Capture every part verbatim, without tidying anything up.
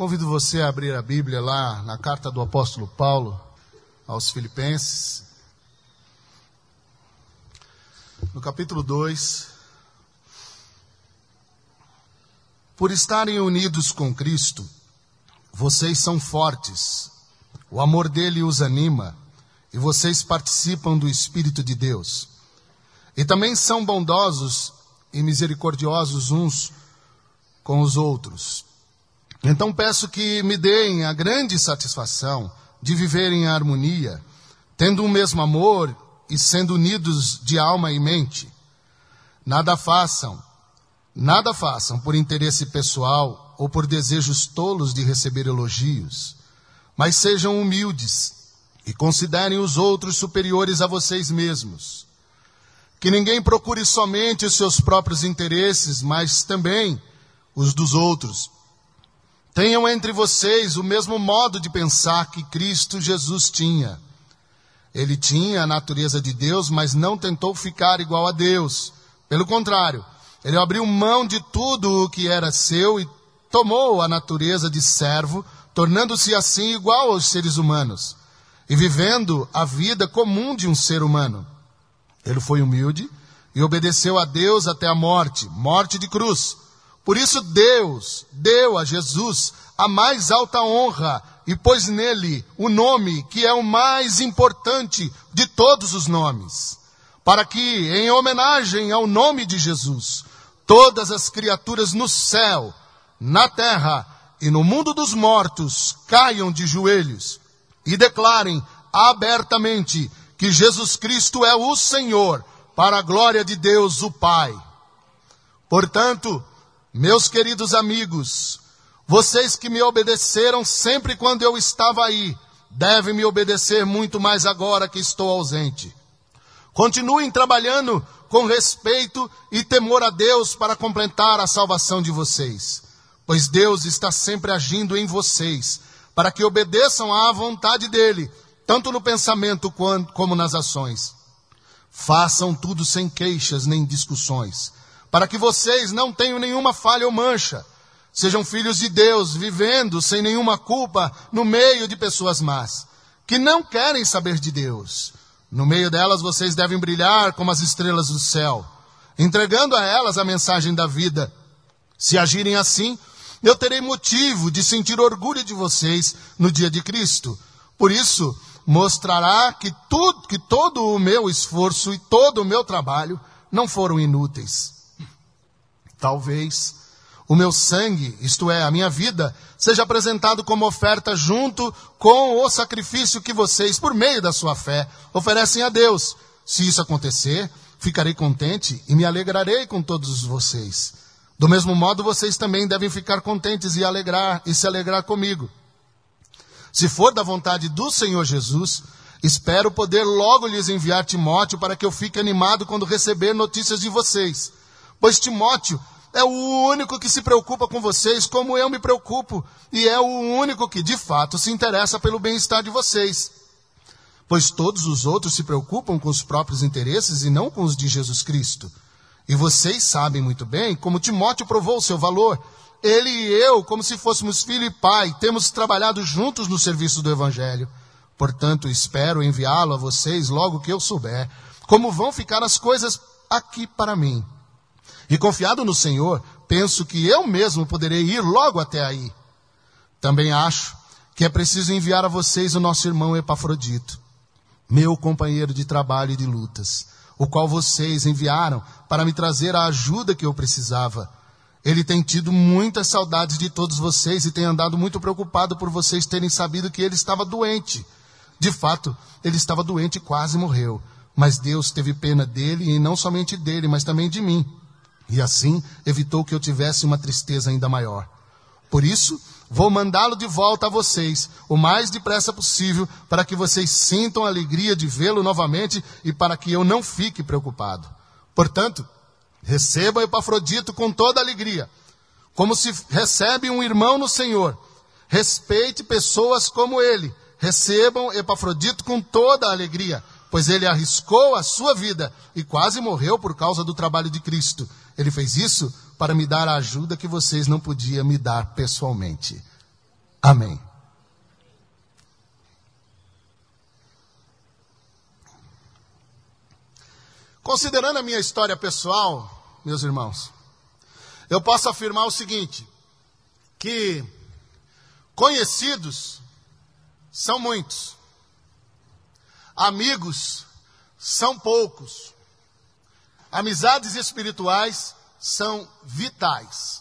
Convido você a abrir a Bíblia lá na carta do apóstolo Paulo aos Filipenses, no capítulo dois. Por estarem unidos com Cristo, vocês são fortes, o amor dele os anima, e vocês participam do Espírito de Deus. E também são bondosos e misericordiosos uns com os outros. Então peço que me deem a grande satisfação de viver em harmonia, tendo o mesmo amor e sendo unidos de alma e mente. Nada façam, nada façam por interesse pessoal ou por desejos tolos de receber elogios, mas sejam humildes e considerem os outros superiores a vocês mesmos. Que ninguém procure somente os seus próprios interesses, mas também os dos outros. Tenham entre vocês o mesmo modo de pensar que Cristo Jesus tinha. Ele tinha a natureza de Deus, mas não tentou ficar igual a Deus. Pelo contrário, ele abriu mão de tudo o que era seu e tomou a natureza de servo, tornando-se assim igual aos seres humanos, e vivendo a vida comum de um ser humano. Ele foi humilde e obedeceu a Deus até a morte, morte de cruz. Por isso Deus deu a Jesus a mais alta honra e pôs nele o nome que é o mais importante de todos os nomes, para que, em homenagem ao nome de Jesus, todas as criaturas no céu, na terra e no mundo dos mortos caiam de joelhos e declarem abertamente que Jesus Cristo é o Senhor, para a glória de Deus o Pai. Portanto, meus queridos amigos, vocês que me obedeceram sempre quando eu estava aí, devem me obedecer muito mais agora que estou ausente. Continuem trabalhando com respeito e temor a Deus para completar a salvação de vocês, pois Deus está sempre agindo em vocês, para que obedeçam à vontade dele, tanto no pensamento como nas ações. Façam tudo sem queixas nem discussões, para que vocês não tenham nenhuma falha ou mancha. Sejam filhos de Deus, vivendo sem nenhuma culpa no meio de pessoas más, que não querem saber de Deus. No meio delas vocês devem brilhar como as estrelas do céu, entregando a elas a mensagem da vida. Se agirem assim, eu terei motivo de sentir orgulho de vocês no dia de Cristo. Por isso, mostrará que, tudo, que todo o meu esforço e todo o meu trabalho não foram inúteis. Talvez o meu sangue, isto é, a minha vida, seja apresentado como oferta junto com o sacrifício que vocês, por meio da sua fé, oferecem a Deus. Se isso acontecer, ficarei contente e me alegrarei com todos vocês. Do mesmo modo, vocês também devem ficar contentes e, alegrar, e se alegrar comigo. Se for da vontade do Senhor Jesus, espero poder logo lhes enviar Timóteo para que eu fique animado quando receber notícias de vocês. Pois Timóteo é o único que se preocupa com vocês como eu me preocupo, e é o único que, de fato, se interessa pelo bem-estar de vocês. Pois todos os outros se preocupam com os próprios interesses e não com os de Jesus Cristo. E vocês sabem muito bem como Timóteo provou o seu valor. Ele e eu, como se fôssemos filho e pai, temos trabalhado juntos no serviço do Evangelho. Portanto, espero enviá-lo a vocês logo que eu souber como vão ficar as coisas aqui para mim. E confiado no Senhor, penso que eu mesmo poderei ir logo até aí. Também acho que é preciso enviar a vocês o nosso irmão Epafrodito, meu companheiro de trabalho e de lutas, o qual vocês enviaram para me trazer a ajuda que eu precisava. Ele tem tido muitas saudades de todos vocês e tem andado muito preocupado por vocês terem sabido que ele estava doente. De fato, ele estava doente e quase morreu, mas Deus teve pena dele, e não somente dele, mas também de mim. E assim evitou que eu tivesse uma tristeza ainda maior. Por isso, vou mandá-lo de volta a vocês, o mais depressa possível, para que vocês sintam a alegria de vê-lo novamente e para que eu não fique preocupado. Portanto, receba Epafrodito com toda alegria, como se recebe um irmão no Senhor. Respeite pessoas como ele. Recebam Epafrodito com toda a alegria, pois ele arriscou a sua vida e quase morreu por causa do trabalho de Cristo. Ele fez isso para me dar a ajuda que vocês não podiam me dar pessoalmente. Amém. Considerando a minha história pessoal, meus irmãos, eu posso afirmar o seguinte, que conhecidos são muitos, amigos são poucos, amizades espirituais são vitais.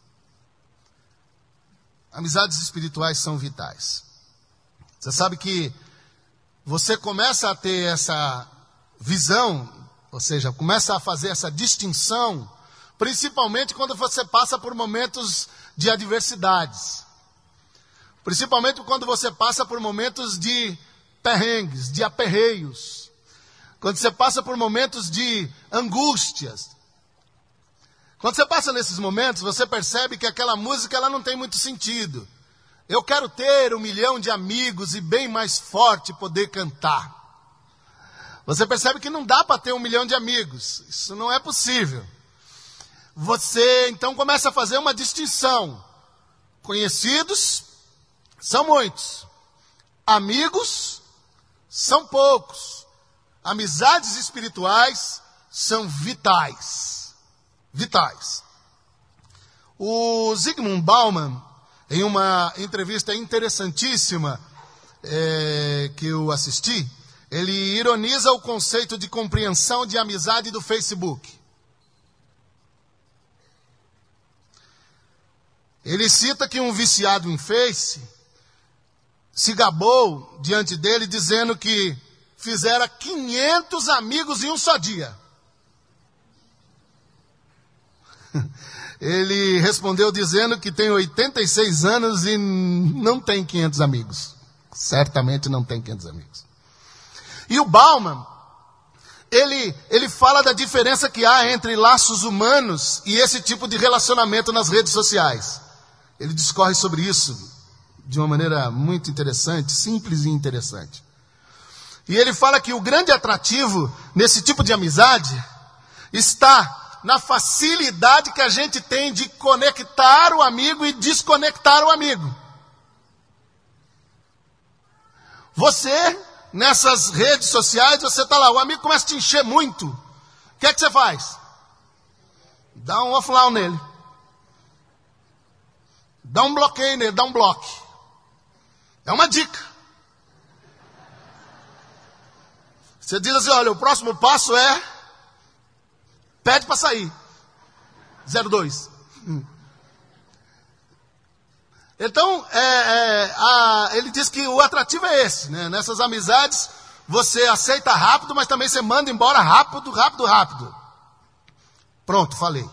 Amizades espirituais são vitais. Você sabe que você começa a ter essa visão, ou seja, começa a fazer essa distinção, principalmente quando você passa por momentos de adversidades. Principalmente quando você passa por momentos de perrengues, de aperreios. Quando você passa por momentos de angústias. Quando você passa nesses momentos, você percebe que aquela música ela não tem muito sentido. Eu quero ter um milhão de amigos e bem mais forte poder cantar. Você percebe que não dá para ter um milhão de amigos. Isso não é possível. Você então começa a fazer uma distinção. Conhecidos são muitos. Amigos são poucos. Amizades espirituais são vitais. Vitais. O Zygmunt Bauman, em uma entrevista interessantíssima é, que eu assisti, ele ironiza o conceito de compreensão de amizade do Facebook. Ele cita que um viciado em Face se gabou diante dele dizendo que fizera quinhentos amigos em um só dia. Ele respondeu dizendo que tem oitenta e seis anos e não tem quinhentos amigos. Certamente não tem quinhentos amigos. E o Bauman, ele, ele fala da diferença que há entre laços humanos e esse tipo de relacionamento nas redes sociais. Ele discorre sobre isso de uma maneira muito interessante, simples e interessante. E ele fala que o grande atrativo nesse tipo de amizade está na facilidade que a gente tem de conectar o amigo e desconectar o amigo. Você, nessas redes sociais, você está lá, o amigo começa a te encher muito. O que é que você faz? Dá um offline nele. Dá um bloqueio nele, dá um bloque. É uma dica. Você diz assim, olha, o próximo passo é... pede para sair. zero dois. Hum. Então, é, é, a, ele diz que o atrativo é esse, né? Nessas amizades, você aceita rápido, mas também você manda embora rápido, rápido, rápido. Pronto, falei.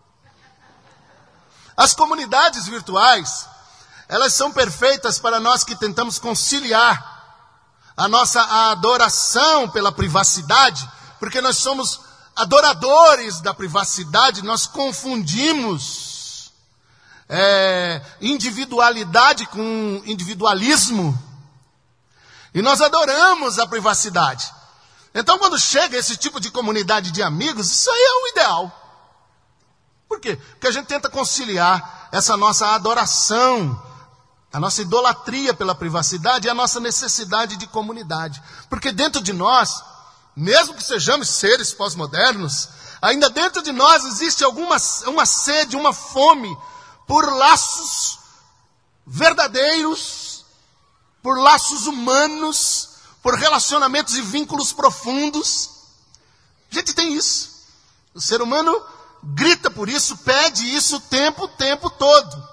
As comunidades virtuais, elas são perfeitas para nós que tentamos conciliar a nossa adoração pela privacidade, porque nós somos adoradores da privacidade, nós confundimos é, individualidade com individualismo, e nós adoramos a privacidade. Então, quando chega esse tipo de comunidade de amigos, isso aí é o ideal. Por quê? Porque a gente tenta conciliar essa nossa adoração, a nossa idolatria pela privacidade e a nossa necessidade de comunidade. Porque dentro de nós, mesmo que sejamos seres pós-modernos, ainda dentro de nós existe alguma uma sede, uma fome por laços verdadeiros, por laços humanos, por relacionamentos e vínculos profundos. A gente tem isso. O ser humano grita por isso, pede isso o tempo, o tempo todo.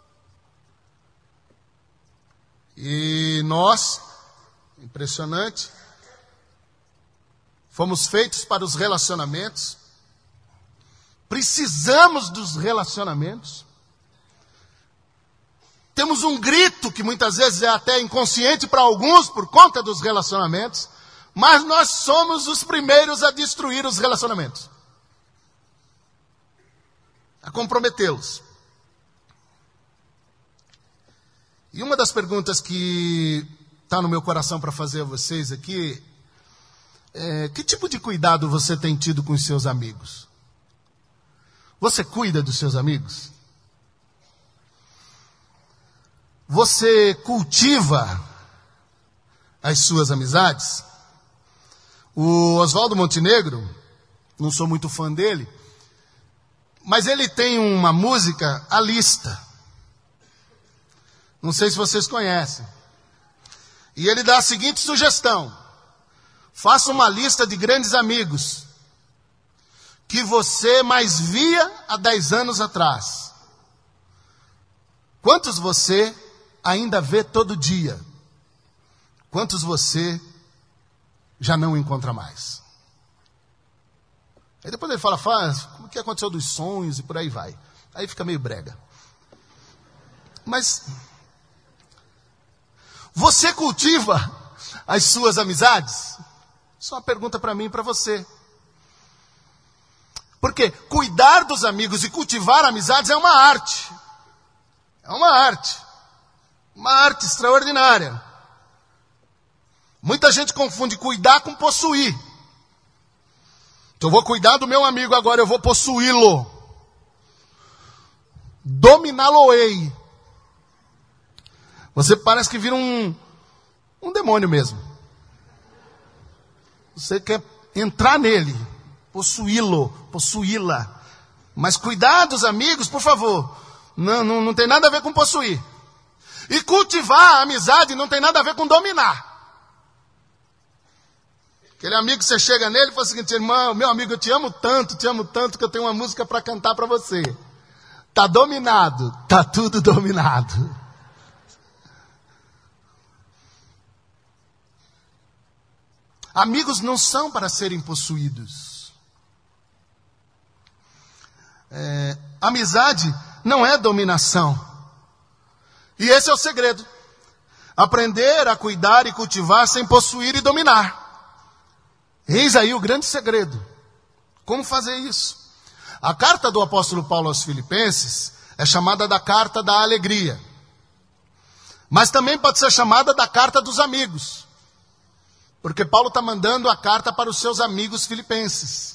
E nós, impressionante, fomos feitos para os relacionamentos, precisamos dos relacionamentos, temos um grito que muitas vezes é até inconsciente para alguns por conta dos relacionamentos, mas nós somos os primeiros a destruir os relacionamentos, a comprometê-los. E uma das perguntas que está no meu coração para fazer a vocês aqui é: que tipo de cuidado você tem tido com os seus amigos? Você cuida dos seus amigos? Você cultiva as suas amizades? O Oswaldo Montenegro, não sou muito fã dele, mas ele tem uma música, A Lista. Não sei se vocês conhecem. E ele dá a seguinte sugestão: faça uma lista de grandes amigos que você mais via há dez anos atrás. Quantos você ainda vê todo dia? Quantos você já não encontra mais? Aí depois ele fala, faz, como que aconteceu dos sonhos e por aí vai. Aí fica meio brega. Mas você cultiva as suas amizades? Isso é uma pergunta para mim e para você. Porque cuidar dos amigos e cultivar amizades é uma arte. É uma arte. Uma arte extraordinária. Muita gente confunde cuidar com possuir. Então eu vou cuidar do meu amigo agora, eu vou possuí-lo. Dominá-lo-ei. Você parece que vira um, um demônio mesmo. Você quer entrar nele, possuí-lo, possuí-la. Mas cuidar dos amigos, por favor, não, não, não tem nada a ver com possuir. E cultivar a amizade não tem nada a ver com dominar. Aquele amigo que você chega nele e fala o seguinte, irmão, meu amigo, eu te amo tanto, te amo tanto que eu tenho uma música para cantar para você. Tá dominado, tá tudo dominado. Amigos não são para serem possuídos. É, amizade não é dominação. E esse é o segredo. Aprender a cuidar e cultivar sem possuir e dominar. Eis aí o grande segredo. Como fazer isso? A carta do apóstolo Paulo aos Filipenses é chamada da carta da alegria. Mas também pode ser chamada da carta dos amigos. Porque Paulo está mandando a carta para os seus amigos filipenses.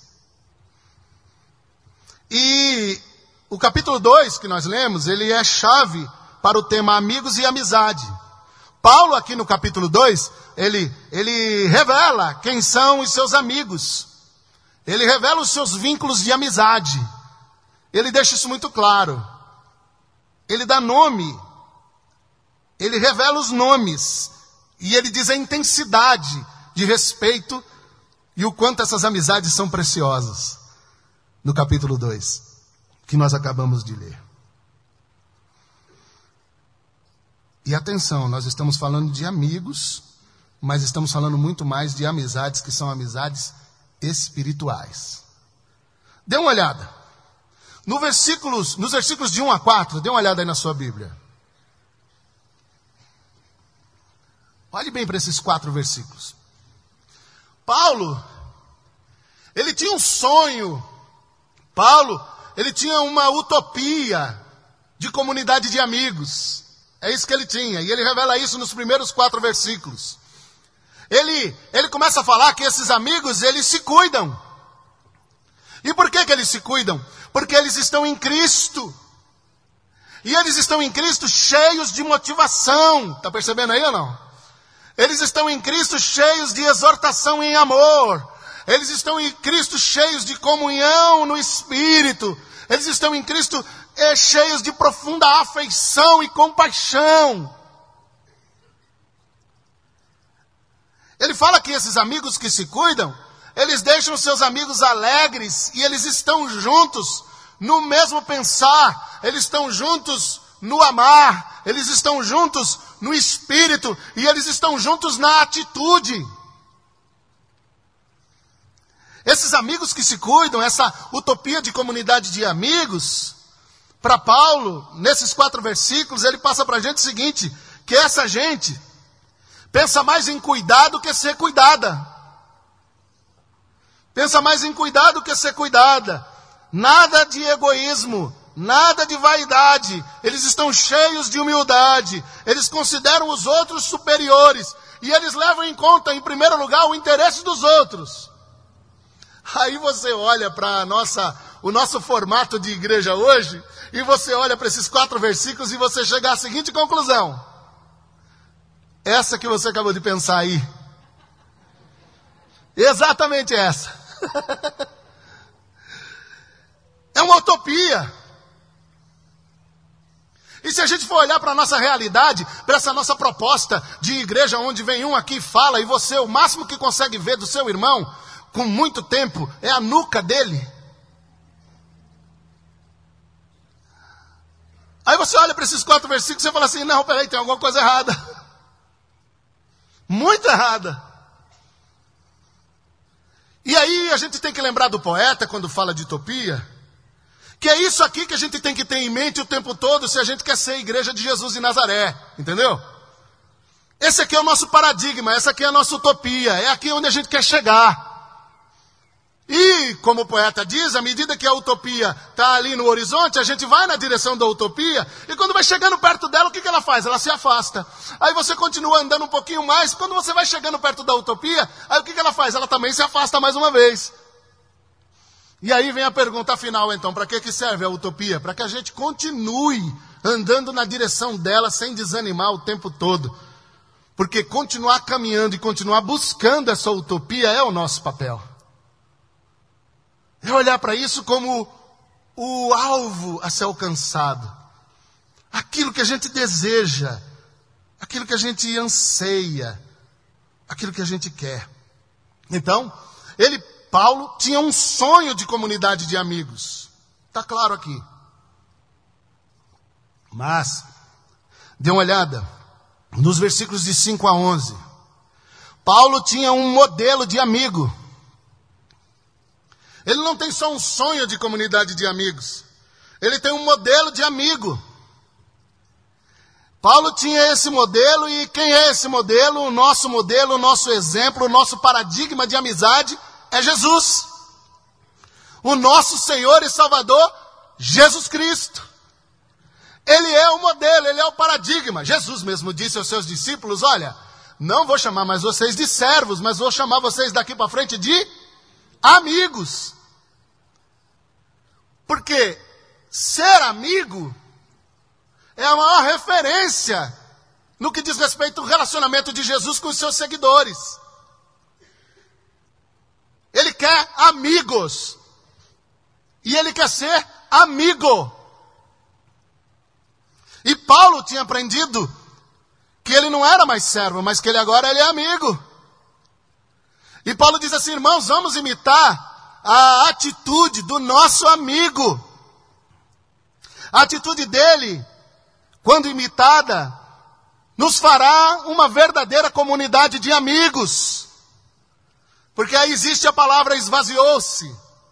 E o capítulo dois que nós lemos, ele é chave para o tema amigos e amizade. Paulo aqui no capítulo dois, ele, ele revela quem são os seus amigos. Ele revela os seus vínculos de amizade. Ele deixa isso muito claro. Ele dá nome. Ele revela os nomes. E ele diz a intensidade de respeito e o quanto essas amizades são preciosas. No capítulo dois, que nós acabamos de ler. E atenção, nós estamos falando de amigos, mas estamos falando muito mais de amizades que são amizades espirituais. Dê uma olhada. No versículos, nos versículos de um a quatro, dê uma olhada aí na sua Bíblia. Olhe bem para esses quatro versículos. Paulo, ele tinha um sonho. Paulo, ele tinha uma utopia de comunidade de amigos. É isso que ele tinha. E ele revela isso nos primeiros quatro versículos. Ele, ele começa a falar que esses amigos, eles se cuidam. E por que que eles se cuidam? Porque eles estão em Cristo. E eles estão em Cristo cheios de motivação. Está percebendo aí ou não? Eles estão em Cristo cheios de exortação em amor. Eles estão em Cristo cheios de comunhão no Espírito. Eles estão em Cristo é, cheios de profunda afeição e compaixão. Ele fala que esses amigos que se cuidam, eles deixam seus amigos alegres e eles estão juntos no mesmo pensar. Eles estão juntos no amar. Eles estão juntos no espírito e eles estão juntos na atitude. Esses amigos que se cuidam, essa utopia de comunidade de amigos, para Paulo, nesses quatro versículos, ele passa para a gente o seguinte, que essa gente pensa mais em cuidar do que ser cuidada. Pensa mais em cuidar do que ser cuidada. Nada de egoísmo, nada de vaidade. Eles estão cheios de humildade. Eles consideram os outros superiores. E eles levam em conta, em primeiro lugar, o interesse dos outros. Aí você olha para a nossa o nosso formato de igreja hoje, e você olha para esses quatro versículos e você chega à seguinte conclusão. Essa que você acabou de pensar aí. Exatamente essa. É uma utopia. E se a gente for olhar para a nossa realidade, para essa nossa proposta de igreja onde vem um aqui e fala, e você, o máximo que consegue ver do seu irmão, com muito tempo, é a nuca dele. Aí você olha para esses quatro versículos e você fala assim, não, peraí, tem alguma coisa errada. Muito errada. E aí a gente tem que lembrar do poeta, quando fala de utopia, que é isso aqui que a gente tem que ter em mente o tempo todo se a gente quer ser a igreja de Jesus em Nazaré, entendeu? Esse aqui é o nosso paradigma, essa aqui é a nossa utopia, é aqui onde a gente quer chegar. E, como o poeta diz, à medida que a utopia está ali no horizonte, a gente vai na direção da utopia, e quando vai chegando perto dela, o que, que ela faz? Ela se afasta. Aí você continua andando um pouquinho mais, quando você vai chegando perto da utopia, aí o que, que ela faz? Ela também se afasta mais uma vez. E aí vem a pergunta final, então, para que, que serve a utopia? Para que a gente continue andando na direção dela sem desanimar o tempo todo. Porque continuar caminhando e continuar buscando essa utopia é o nosso papel. É olhar para isso como o alvo a ser alcançado. Aquilo que a gente deseja, aquilo que a gente anseia, aquilo que a gente quer. Então, ele, Paulo, tinha um sonho de comunidade de amigos. Está claro aqui. Mas, dê uma olhada nos versículos de cinco a onze. Paulo tinha um modelo de amigo. Ele não tem só um sonho de comunidade de amigos. Ele tem um modelo de amigo. Paulo tinha esse modelo, e quem é esse modelo? O nosso modelo, o nosso exemplo, o nosso paradigma de amizade é Jesus. O nosso Senhor e Salvador, Jesus Cristo. Ele é o modelo, ele é o paradigma. Jesus mesmo disse aos seus discípulos, olha, não vou chamar mais vocês de servos, mas vou chamar vocês daqui para frente de amigos. Porque ser amigo é a maior referência no que diz respeito ao relacionamento de Jesus com os seus seguidores. Ele quer amigos. E ele quer ser amigo. E Paulo tinha aprendido que ele não era mais servo, mas que ele agora ele é amigo. E Paulo diz assim, irmãos, vamos imitar a atitude do nosso amigo. A atitude dele, quando imitada, nos fará uma verdadeira comunidade de amigos. Porque aí existe a palavra esvaziou-se,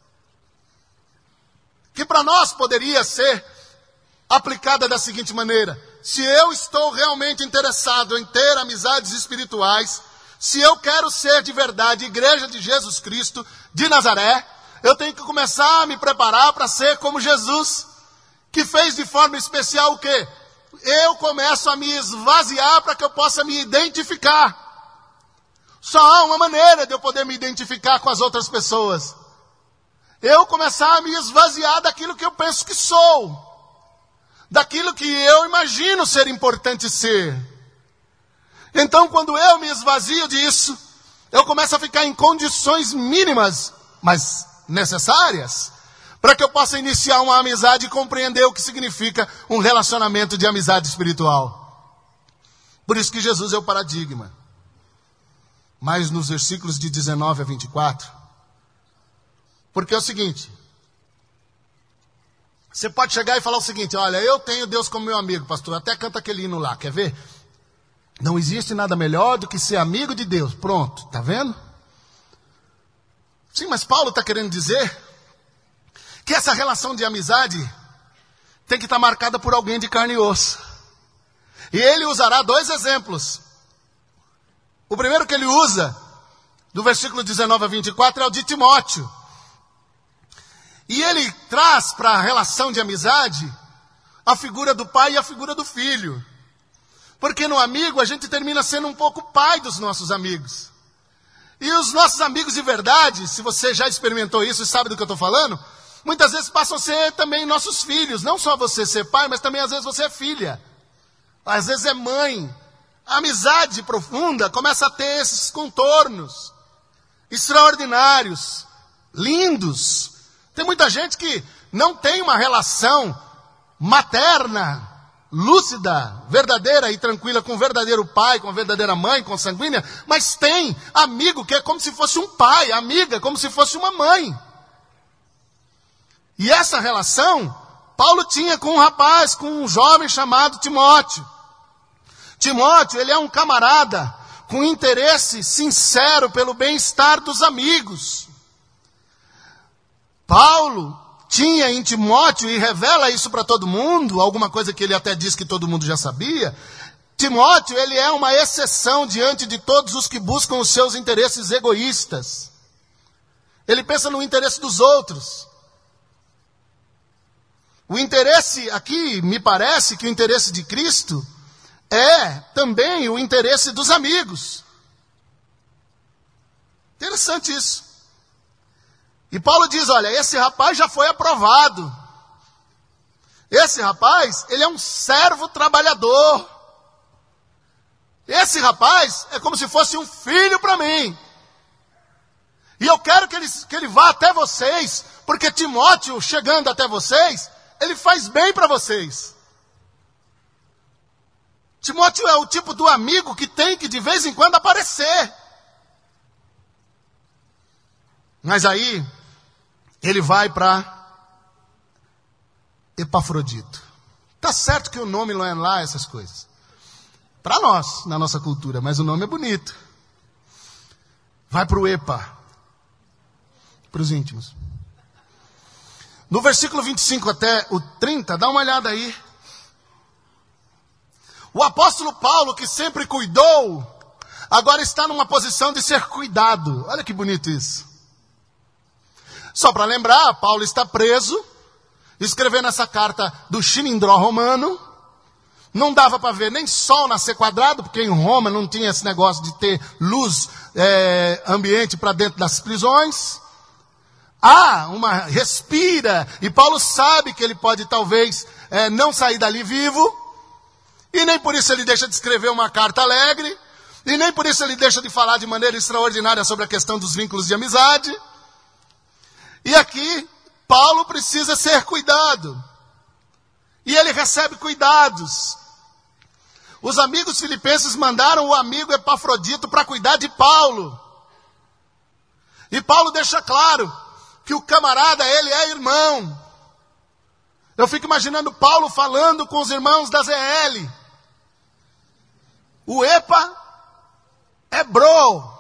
que para nós poderia ser aplicada da seguinte maneira: se eu estou realmente interessado em ter amizades espirituais, se eu quero ser de verdade igreja de Jesus Cristo de Nazaré, eu tenho que começar a me preparar para ser como Jesus, que fez de forma especial o quê? Eu começo a me esvaziar para que eu possa me identificar. Só há uma maneira de eu poder me identificar com as outras pessoas. Eu começar a me esvaziar daquilo que eu penso que sou, daquilo que eu imagino ser importante ser. Então, quando eu me esvazio disso, eu começo a ficar em condições mínimas, mas necessárias, para que eu possa iniciar uma amizade e compreender o que significa um relacionamento de amizade espiritual. Por isso que Jesus é o paradigma. Mas nos versículos de dezenove a vinte e quatro, porque é o seguinte, você pode chegar e falar o seguinte, olha, eu tenho Deus como meu amigo, pastor, até canta aquele hino lá, quer ver? Não existe nada melhor do que ser amigo de Deus. Pronto, tá vendo? Sim, mas Paulo está querendo dizer que essa relação de amizade tem que estar marcada por alguém de carne e osso. E ele usará dois exemplos. O primeiro que ele usa, do versículo dezenove a vinte e quatro, é o de Timóteo. E ele traz para a relação de amizade a figura do pai e a figura do filho. Porque no amigo a gente termina sendo um pouco pai dos nossos amigos. E os nossos amigos de verdade, se você já experimentou isso e sabe do que eu estou falando, muitas vezes passam a ser também nossos filhos. Não só você ser pai, mas também às vezes você é filha. Às vezes é mãe. A amizade profunda começa a ter esses contornos extraordinários, lindos. Tem muita gente que não tem uma relação materna, lúcida, verdadeira e tranquila com o verdadeiro pai, com a verdadeira mãe, com a sanguínea, mas tem amigo que é como se fosse um pai, amiga como se fosse uma mãe. E essa relação, Paulo tinha com um rapaz, com um jovem chamado Timóteo. Timóteo, ele é um camarada com interesse sincero pelo bem-estar dos amigos. Paulo tinha em Timóteo, e revela isso para todo mundo, alguma coisa que ele até diz que todo mundo já sabia. Timóteo, ele é uma exceção diante de todos os que buscam os seus interesses egoístas. Ele pensa no interesse dos outros. O interesse aqui, me parece que o interesse de Cristo é também o interesse dos amigos. Interessante isso. E Paulo diz, olha, esse rapaz já foi aprovado. Esse rapaz, ele é um servo trabalhador. Esse rapaz é como se fosse um filho para mim. E eu quero que ele, que ele vá até vocês, porque Timóteo, chegando até vocês, ele faz bem para vocês. Timóteo é o tipo do amigo que tem que de vez em quando aparecer. Mas aí, ele vai para Epafrodito. Tá certo que o nome não é lá essas coisas. Para nós, na nossa cultura, mas o nome é bonito. Vai para o Epa. Para os íntimos. No versículo vinte e cinco até o trinta, dá uma olhada aí. O apóstolo Paulo, que sempre cuidou, agora está numa posição de ser cuidado. Olha que bonito isso. Só para lembrar, Paulo está preso, escrevendo essa carta do Xilindró romano. Não dava para ver nem sol nascer quadrado, porque em Roma não tinha esse negócio de ter luz é, ambiente para dentro das prisões. Há uma respira, e Paulo sabe que ele pode talvez é, não sair dali vivo. E nem por isso ele deixa de escrever uma carta alegre. E nem por isso ele deixa de falar de maneira extraordinária sobre a questão dos vínculos de amizade. E aqui, Paulo precisa ser cuidado. E ele recebe cuidados. Os amigos filipenses mandaram o amigo Epafrodito para cuidar de Paulo. E Paulo deixa claro que o camarada, ele é irmão. Eu fico imaginando Paulo falando com os irmãos da Z L. O Epa é bro.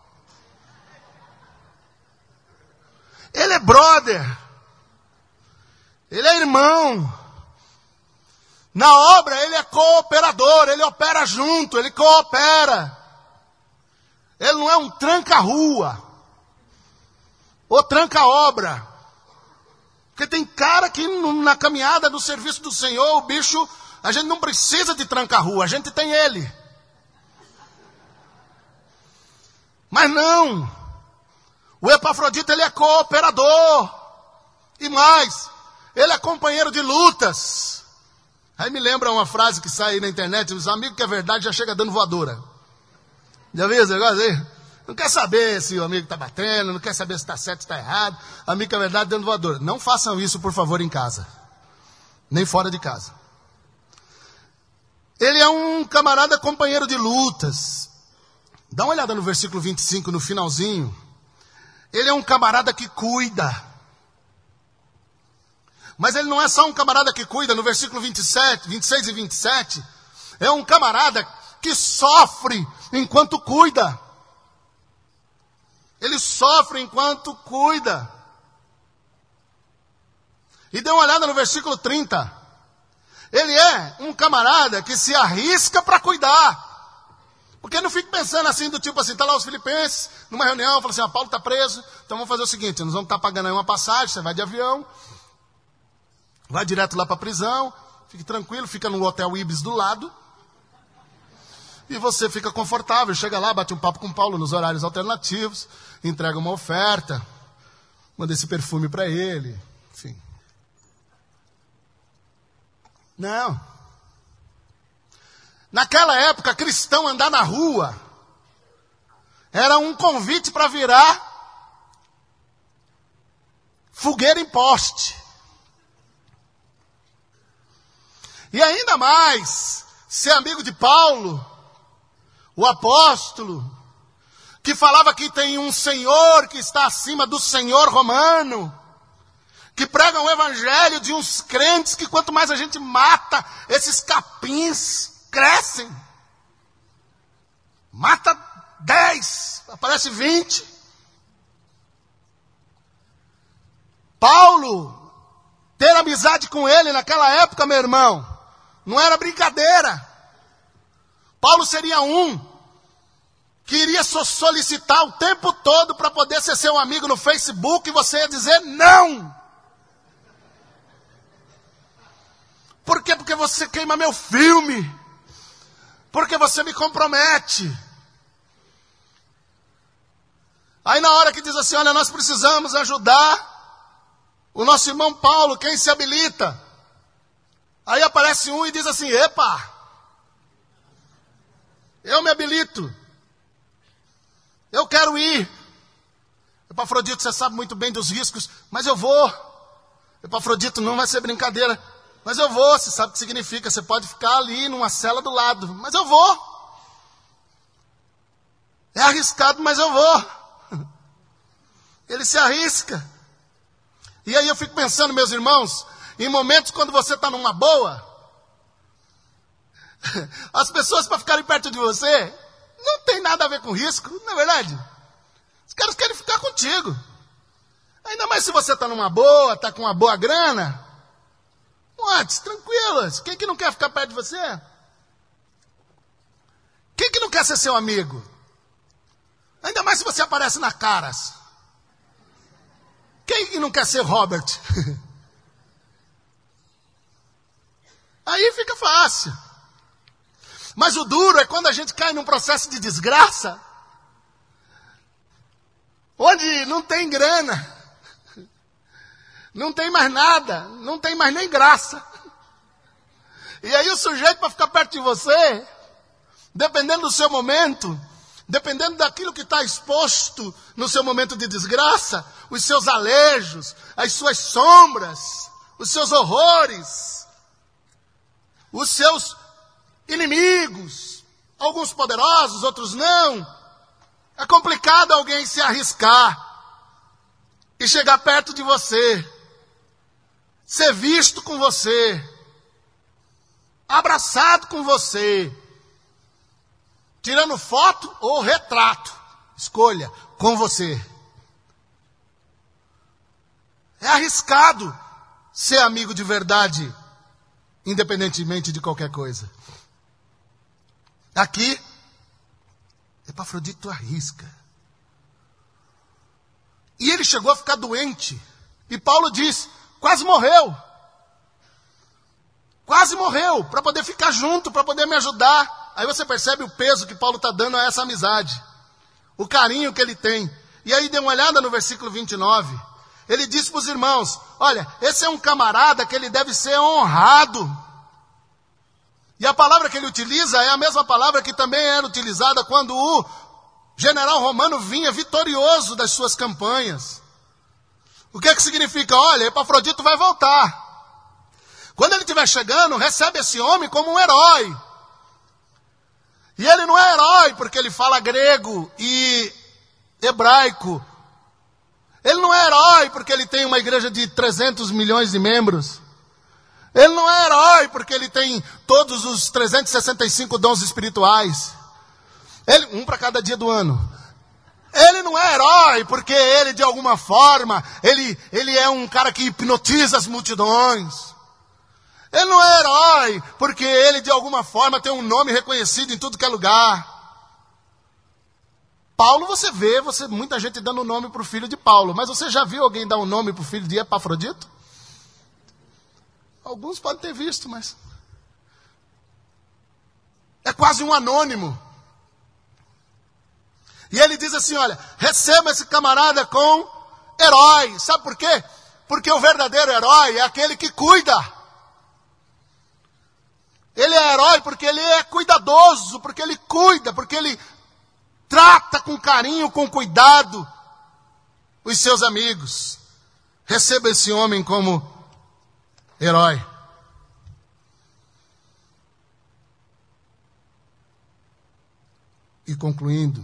Ele é brother. Ele é irmão. Na obra ele é cooperador. Ele opera junto, ele coopera. Ele não é um tranca-rua. Ou tranca-obra. Porque tem cara que na caminhada do serviço do Senhor, o bicho, a gente não precisa de tranca-rua, a gente tem ele. Mas não. O Epafrodito, ele é cooperador. E mais, ele é companheiro de lutas. Aí me lembra uma frase que sai aí na internet, os amigos que é verdade já chega dando voadora. Já viu esse negócio aí? Não quer saber se o amigo está batendo, não quer saber se está certo, se está errado. Amigo que é verdade dando voadora. Não façam isso, por favor, em casa. Nem fora de casa. Ele é um camarada companheiro de lutas. Dá uma olhada no versículo vinte e cinco, no finalzinho. Ele é um camarada que cuida. Mas ele não é só um camarada que cuida. No versículo vinte e sete, vinte e seis e vinte e sete, é um camarada que sofre enquanto cuida. Ele sofre enquanto cuida. E dê uma olhada no versículo trinta. Ele é um camarada que se arrisca para cuidar. Porque não fique pensando assim, do tipo assim, tá lá os filipenses, numa reunião, fala assim, ah, Paulo está preso, então vamos fazer o seguinte, nós vamos estar pagando aí uma passagem, você vai de avião, vai direto lá para a prisão, fique tranquilo, fica no hotel Ibis do lado, e você fica confortável, chega lá, bate um papo com Paulo nos horários alternativos, entrega uma oferta, manda esse perfume para ele, Enfim. Não. Naquela época, cristão andar na rua era um convite para virar fogueira em poste. E ainda mais, ser amigo de Paulo, o apóstolo, que falava que tem um Senhor que está acima do Senhor romano, que prega um evangelho de uns crentes que quanto mais a gente mata, esses capins crescem. Mata dez, aparece vinte. Paulo, ter amizade com ele naquela época, meu irmão, não era brincadeira. Paulo seria um que iria solicitar o tempo todo para poder ser seu amigo no Facebook e você ia dizer não. Por quê? Porque você queima meu filme. Porque você me compromete. Aí na hora que diz assim, olha, nós precisamos ajudar o nosso irmão Paulo, quem se habilita? Aí aparece um e diz assim, epa, eu me habilito. Eu quero ir. Epafrodito, você sabe muito bem dos riscos, mas eu vou. Epafrodito, não vai ser brincadeira. Mas eu vou, você sabe o que significa. Você pode ficar ali numa cela do lado. Mas eu vou. É arriscado, mas eu vou. Ele se arrisca. E aí eu fico pensando, meus irmãos, em momentos quando você está numa boa, as pessoas para ficarem perto de você, não tem nada a ver com risco, não é verdade? Os caras querem ficar contigo. Ainda mais se você está numa boa, está com uma boa grana. Antes, tranquilas. Quem que não quer ficar perto de você? Quem que não quer ser seu amigo? Ainda mais se você aparece na Caras. Quem que não quer ser Robert? Aí fica fácil. Mas o duro é quando a gente cai num processo de desgraça, onde não tem grana. Não tem mais nada, não tem mais nem graça. E aí o sujeito para ficar perto de você, dependendo do seu momento, dependendo daquilo que está exposto no seu momento de desgraça, os seus alejos, as suas sombras, os seus horrores, os seus inimigos, alguns poderosos, outros não. É complicado alguém se arriscar e chegar perto de você, ser visto com você, abraçado com você, tirando foto ou retrato, escolha, com você. É arriscado ser amigo de verdade, independentemente de qualquer coisa. Aqui, Epafrodito arrisca. E ele chegou a ficar doente. E Paulo diz, quase morreu. Quase morreu, para poder ficar junto, para poder me ajudar. Aí você percebe o peso que Paulo está dando a essa amizade. O carinho que ele tem. E aí dê uma olhada no versículo vinte e nove. Ele diz para os irmãos, olha, esse é um camarada que ele deve ser honrado. E a palavra que ele utiliza é a mesma palavra que também era utilizada quando o general romano vinha vitorioso das suas campanhas. O que é que significa? Olha, Epafrodito vai voltar. Quando ele estiver chegando, recebe esse homem como um herói. E ele não é herói porque ele fala grego e hebraico. Ele não é herói porque ele tem uma igreja de trezentos milhões de membros. Ele não é herói porque ele tem todos os trezentos e sessenta e cinco dons espirituais. Ele, um para cada dia do ano. Ele não é herói porque ele, de alguma forma, ele, ele é um cara que hipnotiza as multidões. Ele não é herói porque ele, de alguma forma, tem um nome reconhecido em tudo que é lugar. Paulo, você vê, você, muita gente dando nome para o filho de Paulo. Mas você já viu alguém dar um nome para o filho de Epafrodito? Alguns podem ter visto, mas... é quase um anônimo. E ele diz assim, olha, receba esse camarada com herói. Sabe por quê? Porque o verdadeiro herói é aquele que cuida. Ele é herói porque ele é cuidadoso, porque ele cuida, porque ele trata com carinho, com cuidado os seus amigos. Receba esse homem como herói. E concluindo,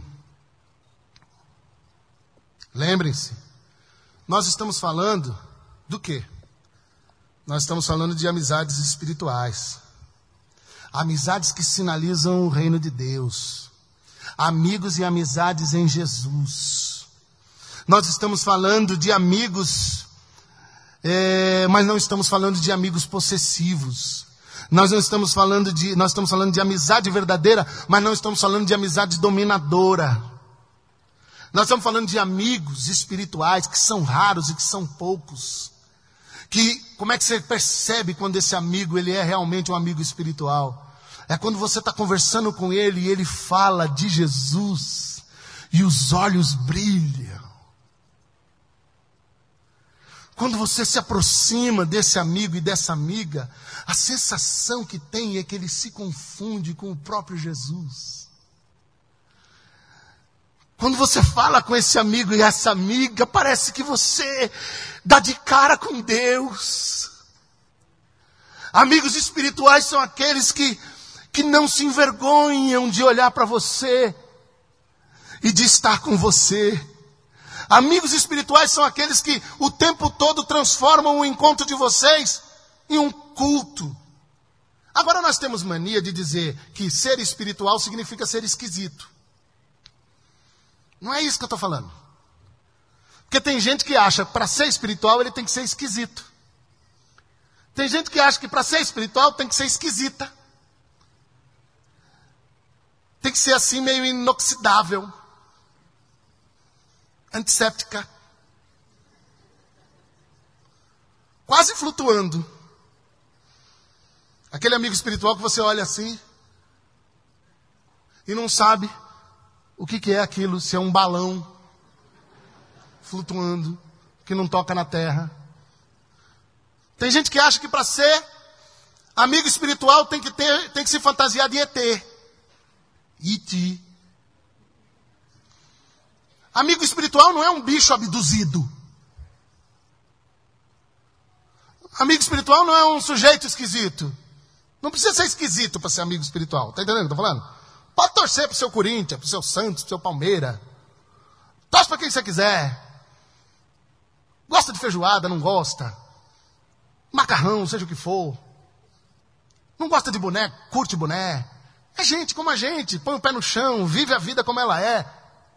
lembrem-se, nós estamos falando do quê? Nós estamos falando de amizades espirituais. Amizades que sinalizam o reino de Deus. Amigos e amizades em Jesus. Nós estamos falando de amigos, é, mas não estamos falando de amigos possessivos. Nós não estamos falando de, nós estamos falando de amizade verdadeira, mas não estamos falando de amizade dominadora. Nós estamos falando de amigos espirituais que são raros e que são poucos. Que, como é que você percebe quando esse amigo ele é realmente um amigo espiritual? É quando você está conversando com ele e ele fala de Jesus e os olhos brilham. Quando você se aproxima desse amigo e dessa amiga, a sensação que tem é que ele se confunde com o próprio Jesus. Quando você fala com esse amigo e essa amiga, parece que você dá de cara com Deus. Amigos espirituais são aqueles que, que não se envergonham de olhar para você e de estar com você. Amigos espirituais são aqueles que o tempo todo transformam o encontro de vocês em um culto. Agora nós temos mania de dizer que ser espiritual significa ser esquisito. Não é isso que eu estou falando. Porque tem gente que acha que para ser espiritual ele tem que ser esquisito. Tem gente que acha que para ser espiritual tem que ser esquisita. Tem que ser assim meio inoxidável. Antisséptica. Quase flutuando. Aquele amigo espiritual que você olha assim e não sabe o que, que é aquilo, se é um balão flutuando, que não toca na terra. Tem gente que acha que para ser amigo espiritual tem que, ter, tem que se fantasiar de E T. E T. Amigo espiritual não é um bicho abduzido. Amigo espiritual não é um sujeito esquisito. Não precisa ser esquisito para ser amigo espiritual. Está entendendo o que eu estou falando? Pode torcer para o seu Corinthians, para o seu Santos, para o seu Palmeiras. Torce para quem você quiser. Gosta de feijoada, não gosta. Macarrão, seja o que for. Não gosta de boné, curte boné. É gente como a gente, põe o pé no chão, vive a vida como ela é.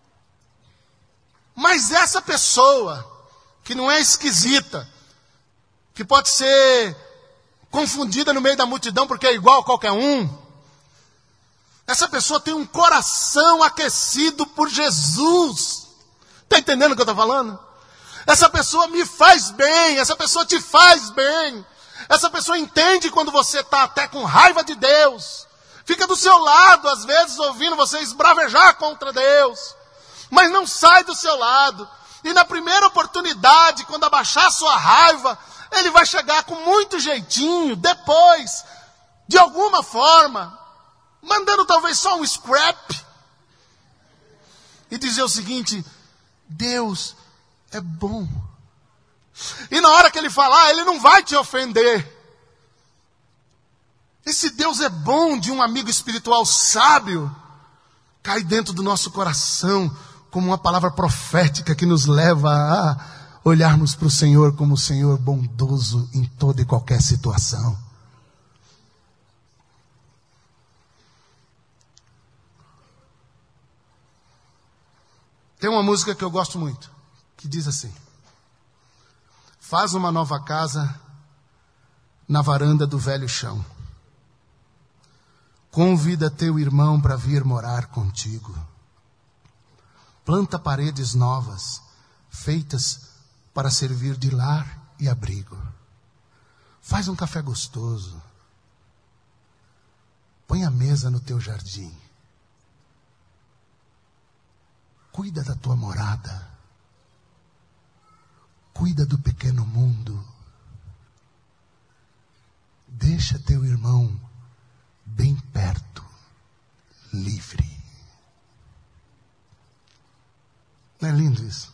Mas essa pessoa, que não é esquisita, que pode ser confundida no meio da multidão porque é igual a qualquer um, essa pessoa tem um coração aquecido por Jesus. Está entendendo o que eu estou falando? Essa pessoa me faz bem, essa pessoa te faz bem. Essa pessoa entende quando você está até com raiva de Deus. Fica do seu lado, às vezes, ouvindo você esbravejar contra Deus. Mas não sai do seu lado. E na primeira oportunidade, quando abaixar a sua raiva, ele vai chegar com muito jeitinho, depois, de alguma forma, mandando talvez só um scrap. E dizer o seguinte: Deus é bom. E na hora que ele falar, ele não vai te ofender. Esse Deus é bom de um amigo espiritual sábio cai dentro do nosso coração como uma palavra profética que nos leva a olharmos para o Senhor como o Senhor bondoso em toda e qualquer situação. Tem uma música que eu gosto muito, que diz assim: faz uma nova casa na varanda do velho chão. Convida teu irmão para vir morar contigo. Planta paredes novas, feitas para servir de lar e abrigo. Faz um café gostoso. Põe a mesa no teu jardim. Cuida da tua morada. cuida do pequeno mundo. Deixa teu irmão bem perto, livre. Não é lindo isso?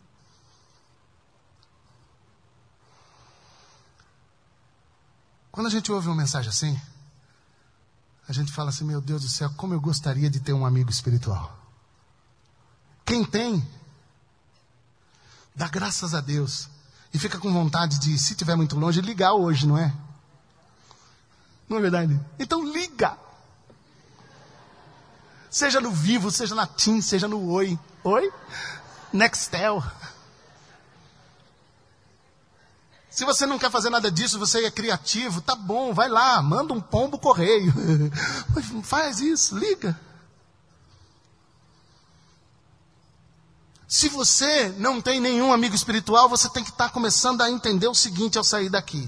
Quando a gente ouve uma mensagem assim, a gente fala assim, meu Deus do céu, como eu gostaria de ter um amigo espiritual. Quem tem, dá graças a Deus. E fica com vontade de, se estiver muito longe, ligar hoje, não é? Não é verdade? Então liga. Seja no Vivo, seja na TIM, seja no Oi. Oi? Nextel. Se você não quer fazer nada disso, você é criativo, tá bom, vai lá, manda um pombo correio. Faz isso, liga. Se você não tem nenhum amigo espiritual, você tem que estar começando a entender o seguinte ao sair daqui.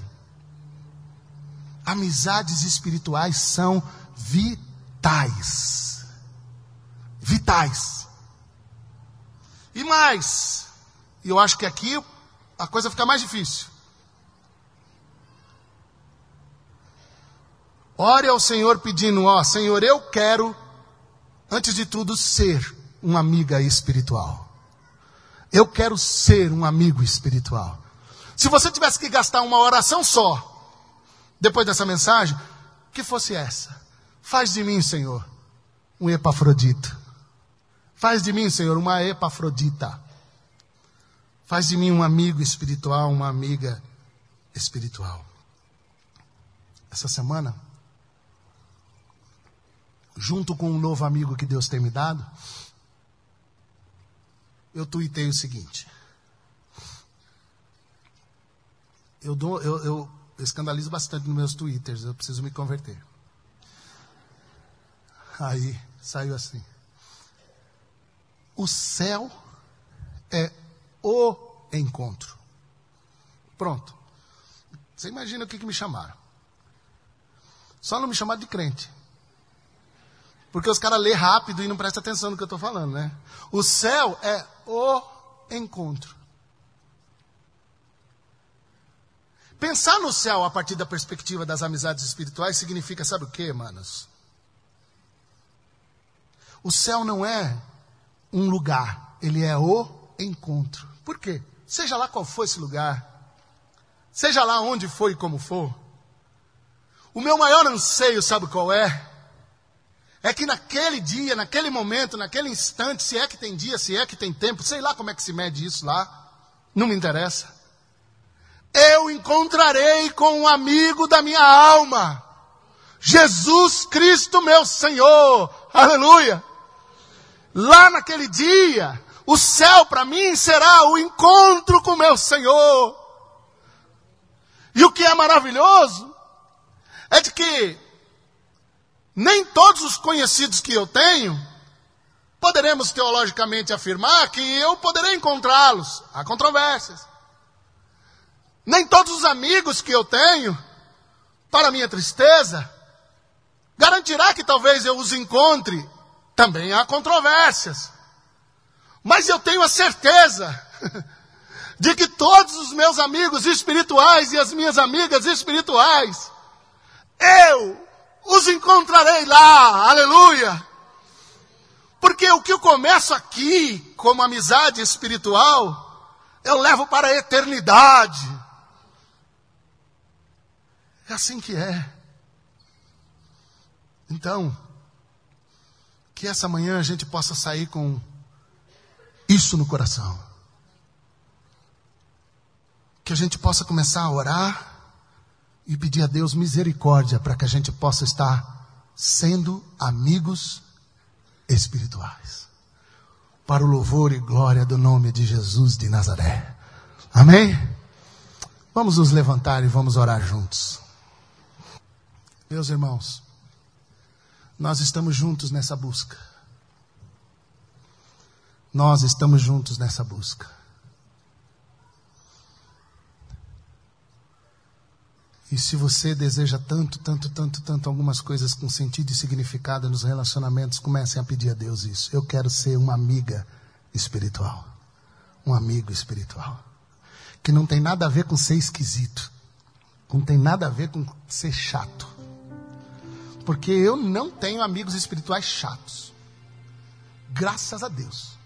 Amizades espirituais são vitais. Vitais. E mais, eu acho que aqui a coisa fica mais difícil. Ore ao Senhor pedindo, ó, Senhor, eu quero, antes de tudo, ser uma amiga espiritual. Eu quero ser um amigo espiritual. Se você tivesse que gastar uma oração só, depois dessa mensagem, que fosse essa. Faz de mim, Senhor, um Epafrodito. Faz de mim, Senhor, uma Epafrodita. Faz de mim um amigo espiritual, uma amiga espiritual. Essa semana, junto com um novo amigo que Deus tem me dado, eu tuitei o seguinte. Eu, dou, eu, eu escandalizo bastante nos meus twitters, eu preciso me converter. Aí saiu assim. O céu é o encontro. Pronto. Você imagina o que, que me chamaram. Só não me chamaram de crente. Porque os caras lê rápido e não prestam atenção no que eu estou falando, né? O céu é o encontro. Pensar no céu a partir da perspectiva das amizades espirituais significa, sabe o que, manos? O céu não é um lugar, ele é o encontro. Por quê? Seja lá qual for esse lugar, seja lá onde for e como for, o meu maior anseio, sabe qual é? É que naquele dia, naquele momento, naquele instante, se é que tem dia, se é que tem tempo, sei lá como é que se mede isso lá, não me interessa. Eu encontrarei com um amigo da minha alma, Jesus Cristo meu Senhor, aleluia. Lá naquele dia, o céu para mim será o encontro com meu Senhor. E o que é maravilhoso, é de que nem todos os conhecidos que eu tenho, poderemos teologicamente afirmar que eu poderei encontrá-los. Há controvérsias. Nem todos os amigos que eu tenho, para minha tristeza, garantirá que talvez eu os encontre. Também há controvérsias. Mas eu tenho a certeza de que todos os meus amigos espirituais e as minhas amigas espirituais, eu os encontrarei lá, aleluia. Porque o que eu começo aqui, como amizade espiritual, eu levo para a eternidade. É assim que é. Então, que essa manhã a gente possa sair com isso no coração. Que a gente possa começar a orar e pedir a Deus misericórdia para que a gente possa estar sendo amigos espirituais. Para o louvor e glória do nome de Jesus de Nazaré. Amém? Vamos nos levantar e vamos orar juntos. Meus irmãos, nós estamos juntos nessa busca. Nós estamos juntos nessa busca. E se você deseja tanto, tanto, tanto, tanto algumas coisas com sentido e significado nos relacionamentos, comecem a pedir a Deus isso. Eu quero ser uma amiga espiritual. Um amigo espiritual. que não tem nada a ver com ser esquisito. Não tem nada a ver com ser chato. Porque eu não tenho amigos espirituais chatos. Graças a Deus.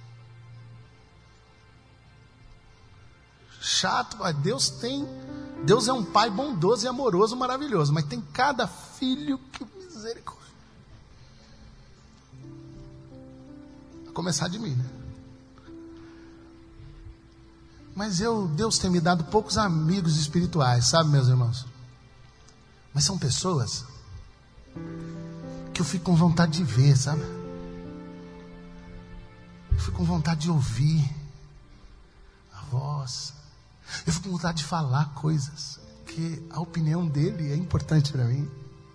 Chato, Deus tem... Deus é um pai bondoso e amoroso, maravilhoso. Mas tem cada filho que misericórdia. A começar de mim, né? Mas eu, Deus tem me dado poucos amigos espirituais, sabe, meus irmãos? Mas são pessoas que eu fico com vontade de ver, sabe? Eu fico com vontade de ouvir a voz. Eu fico com vontade de falar coisas, que a opinião dele é importante para mim.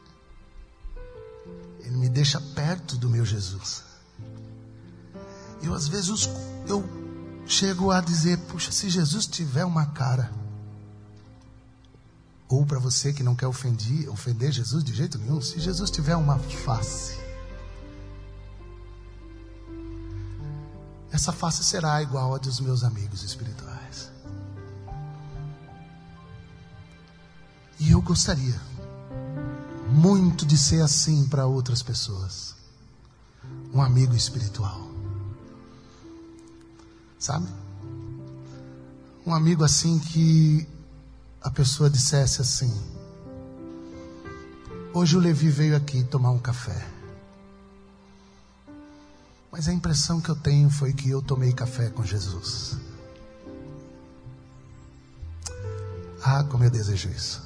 Ele me deixa perto do meu Jesus. Eu às vezes eu chego a dizer, puxa, se Jesus tiver uma cara, ou para você que não quer ofender, ofender Jesus de jeito nenhum, se Jesus tiver uma face, essa face será igual a dos meus amigos espirituais. E eu gostaria muito de ser assim para outras pessoas, um amigo espiritual. Sabe? Um amigo assim que a pessoa dissesse assim: hoje o Levi veio aqui tomar um café, mas a impressão que eu tenho foi que eu tomei café com Jesus. Ah, como eu desejo isso.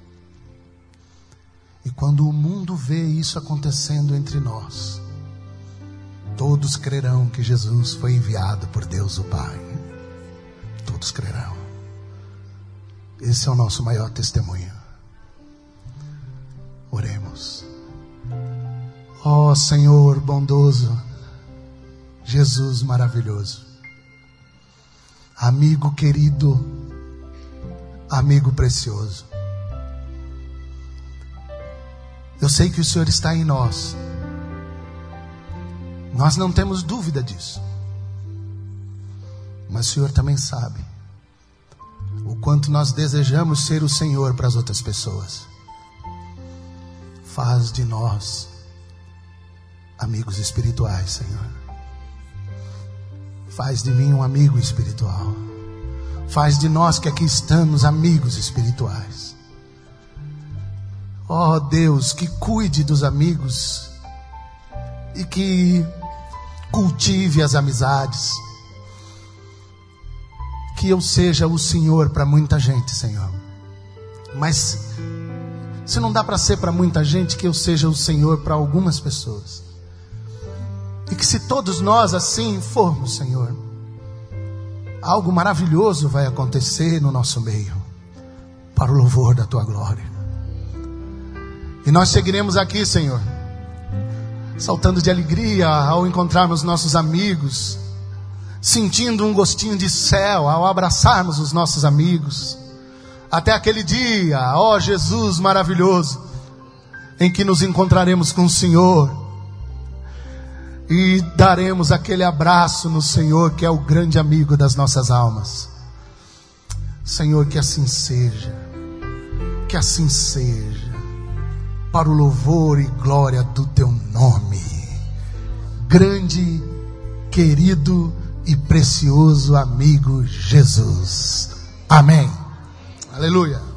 E quando o mundo vê isso acontecendo entre nós, todos crerão que Jesus foi enviado por Deus o Pai. Todos crerão. Esse é o nosso maior testemunho. Oremos. Ó Senhor bondoso, Jesus maravilhoso, amigo querido, amigo precioso, eu sei que o Senhor está em nós. Nós não temos dúvida disso. Mas o Senhor também sabe o quanto nós desejamos ser o Senhor para as outras pessoas. Faz de nós amigos espirituais, Senhor. Faz de mim um amigo espiritual. Faz de nós que aqui estamos amigos espirituais. Ó oh, Deus, que cuide dos amigos e que cultive as amizades. Que eu seja o Senhor para muita gente, Senhor. Mas se não dá para ser para muita gente, que eu seja o Senhor para algumas pessoas. E que se todos nós assim formos, Senhor, algo maravilhoso vai acontecer no nosso meio, para o louvor da Tua glória. E nós seguiremos aqui, Senhor, saltando de alegria ao encontrarmos nossos amigos, sentindo um gostinho de céu ao abraçarmos os nossos amigos, até aquele dia, ó Jesus maravilhoso, em que nos encontraremos com o Senhor e daremos aquele abraço no Senhor, que é o grande amigo das nossas almas. Senhor, que assim seja, que assim seja, para o louvor e glória do Teu nome, grande, querido e precioso amigo Jesus. Amém. Aleluia.